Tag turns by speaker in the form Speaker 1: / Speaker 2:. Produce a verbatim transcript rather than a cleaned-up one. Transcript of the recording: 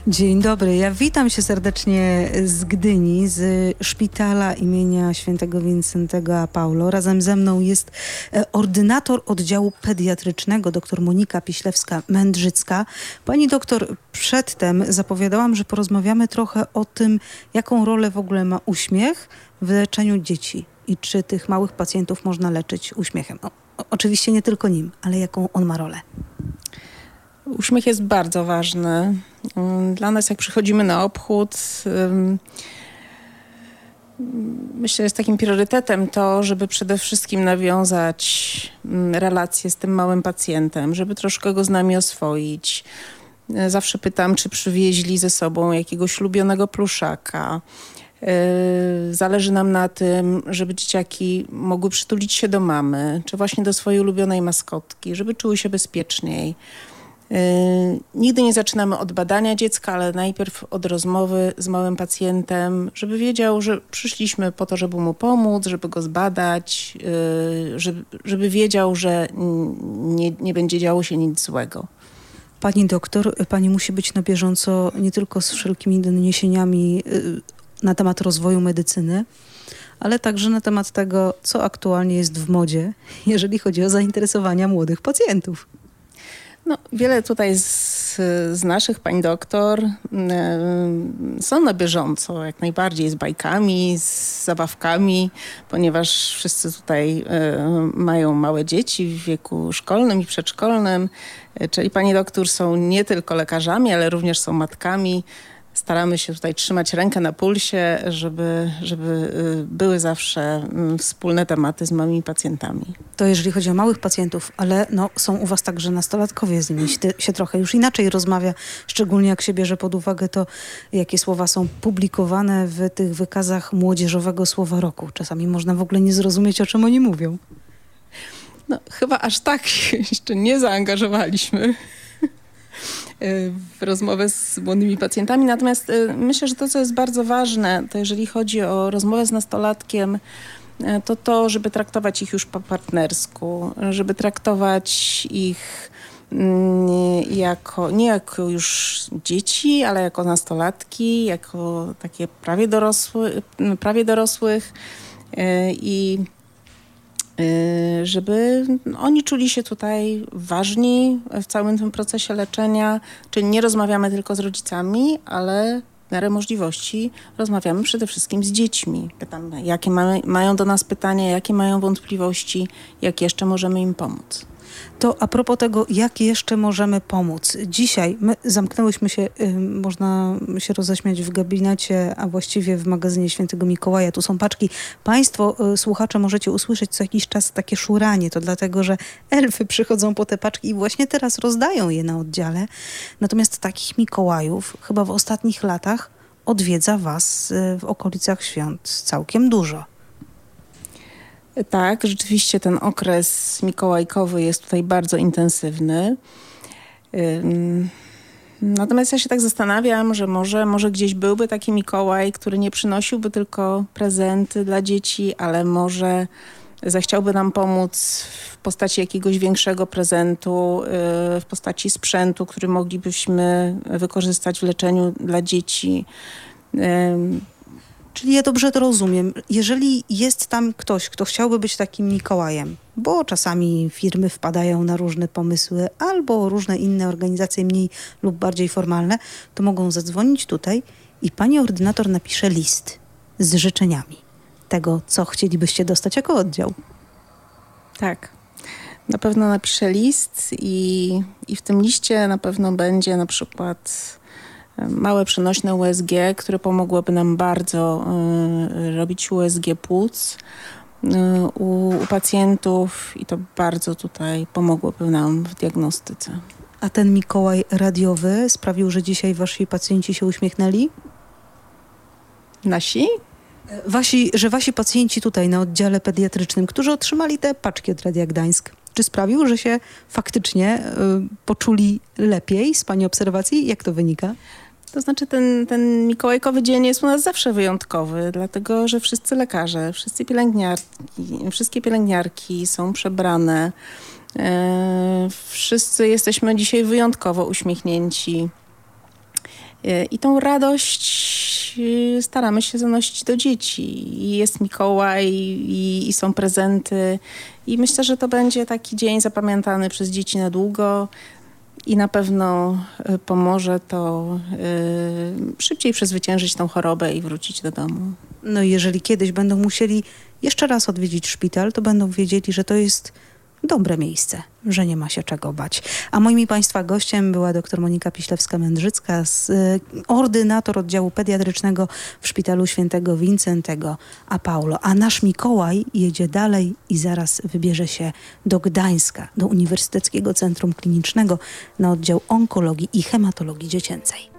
Speaker 1: Dzień dobry, ja witam się serdecznie z Gdyni, z szpitala imienia świętego Wincentego a Paulo. Razem ze mną jest ordynator oddziału pediatrycznego, dr Monika Piślewska-Mędrzycka. Pani doktor, przedtem zapowiadałam, że porozmawiamy trochę o tym, jaką rolę w ogóle ma uśmiech w leczeniu dzieci i czy tych małych pacjentów można leczyć uśmiechem. O, oczywiście nie tylko nim, ale jaką on ma rolę.
Speaker 2: Uśmiech jest bardzo ważny. Dla nas, jak przychodzimy na obchód, myślę, że jest takim priorytetem to, żeby przede wszystkim nawiązać relacje z tym małym pacjentem, żeby troszkę go z nami oswoić. Zawsze pytam, czy przywieźli ze sobą jakiegoś ulubionego pluszaka. Zależy nam na tym, żeby dzieciaki mogły przytulić się do mamy, czy właśnie do swojej ulubionej maskotki, żeby czuły się bezpieczniej. Yy, nigdy nie zaczynamy od badania dziecka, ale najpierw od rozmowy z małym pacjentem, żeby wiedział, że przyszliśmy po to, żeby mu pomóc, żeby go zbadać, yy, żeby, żeby wiedział, że nie, nie będzie działo się nic złego.
Speaker 1: Pani doktor, pani musi być na bieżąco nie tylko z wszelkimi doniesieniami yy, na temat rozwoju medycyny, ale także na temat tego, co aktualnie jest w modzie, jeżeli chodzi o zainteresowania młodych pacjentów.
Speaker 2: No, wiele tutaj z, z naszych pań doktor y, są na bieżąco, jak najbardziej z bajkami, z zabawkami, ponieważ wszyscy tutaj y, mają małe dzieci w wieku szkolnym i przedszkolnym, y, czyli pani doktor są nie tylko lekarzami, ale również są matkami. Staramy się tutaj trzymać rękę na pulsie, żeby, żeby były zawsze wspólne tematy z małymi pacjentami.
Speaker 1: To jeżeli chodzi o małych pacjentów, ale no, są u was także nastolatkowie, z nimi się, się trochę już inaczej rozmawia, szczególnie jak się bierze pod uwagę to, jakie słowa są publikowane w tych wykazach młodzieżowego słowa roku. Czasami można w ogóle nie zrozumieć, o czym oni mówią.
Speaker 2: No, chyba aż tak się jeszcze nie zaangażowaliśmy w rozmowę z młodymi pacjentami. Natomiast myślę, że to, co jest bardzo ważne, to jeżeli chodzi o rozmowę z nastolatkiem, to to, żeby traktować ich już po partnersku, żeby traktować ich jako, nie jako już dzieci, ale jako nastolatki, jako takie prawie, dorosły, prawie dorosłych i żeby oni czuli się tutaj ważni w całym tym procesie leczenia. Czyli nie rozmawiamy tylko z rodzicami, ale w miarę możliwości rozmawiamy przede wszystkim z dziećmi. Pytamy, jakie mamy, mają do nas pytania, jakie mają wątpliwości, jak jeszcze możemy im pomóc.
Speaker 1: To a propos tego, jak jeszcze możemy pomóc. Dzisiaj my zamknęłyśmy się, y, można się roześmiać w gabinecie, a właściwie w magazynie Świętego Mikołaja. Tu są paczki. Państwo, y, słuchacze, możecie usłyszeć co jakiś czas takie szuranie. To dlatego, że elfy przychodzą po te paczki i właśnie teraz rozdają je na oddziale. Natomiast takich Mikołajów chyba w ostatnich latach odwiedza was y, w okolicach świąt całkiem dużo.
Speaker 2: Tak, rzeczywiście ten okres mikołajkowy jest tutaj bardzo intensywny. Natomiast ja się tak zastanawiam, że może, może gdzieś byłby taki Mikołaj, który nie przynosiłby tylko prezenty dla dzieci, ale może zechciałby nam pomóc w postaci jakiegoś większego prezentu, w postaci sprzętu, który moglibyśmy wykorzystać w leczeniu dla dzieci.
Speaker 1: Czyli ja dobrze to rozumiem. Jeżeli jest tam ktoś, kto chciałby być takim Mikołajem, bo czasami firmy wpadają na różne pomysły albo różne inne organizacje mniej lub bardziej formalne, to mogą zadzwonić tutaj i pani ordynator napisze list z życzeniami tego, co chcielibyście dostać jako oddział.
Speaker 2: Tak. Na pewno napiszę list i, i w tym liście na pewno będzie na przykład małe przenośne U S G, które pomogłyby nam bardzo y, robić U S G płuc y, u, u pacjentów i to bardzo tutaj pomogłoby nam w diagnostyce.
Speaker 1: A ten Mikołaj radiowy sprawił, że dzisiaj wasi pacjenci się uśmiechnęli?
Speaker 2: Nasi?
Speaker 1: Wasi, że wasi pacjenci tutaj na oddziale pediatrycznym, którzy otrzymali te paczki od Radia Gdańsk, czy sprawił, że się faktycznie y, poczuli lepiej z pani obserwacji? Jak to wynika?
Speaker 2: To znaczy ten, ten mikołajkowy dzień jest u nas zawsze wyjątkowy, dlatego że wszyscy lekarze, wszyscy pielęgniarki, wszystkie pielęgniarki są przebrane. E, wszyscy jesteśmy dzisiaj wyjątkowo uśmiechnięci. I tą radość staramy się zanosić do dzieci. I jest Mikołaj, i, i są prezenty. I myślę, że to będzie taki dzień zapamiętany przez dzieci na długo i na pewno pomoże to y, szybciej przezwyciężyć tą chorobę i wrócić do domu.
Speaker 1: No i jeżeli kiedyś będą musieli jeszcze raz odwiedzić szpital, to będą wiedzieli, że to jest dobre miejsce, że nie ma się czego bać. A moim i Państwa gościem była dr Monika Piślewska-Mędrzycka, z, y, ordynator oddziału pediatrycznego w Szpitalu Świętego Wincentego a Paulo. A nasz Mikołaj jedzie dalej i zaraz wybierze się do Gdańska, do Uniwersyteckiego Centrum Klinicznego na oddział onkologii i hematologii dziecięcej.